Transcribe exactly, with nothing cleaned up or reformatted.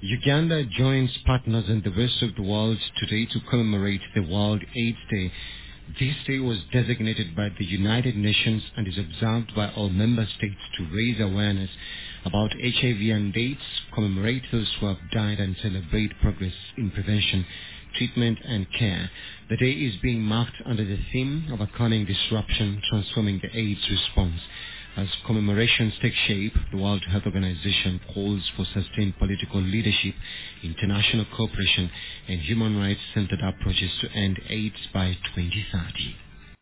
Uganda joins partners in the rest of the world today to commemorate the World AIDS Day. This day was designated by the United Nations and is observed by all member states to raise awareness about H I V and AIDS, commemorate those who have died, and celebrate progress in prevention, treatment and care. The day is being marked under the theme of Overcoming Disruption, Transforming the AIDS Response. As commemorations take shape, the World Health Organization calls for sustained political leadership, international cooperation, and human rights-centered approaches to end AIDS by twenty thirty.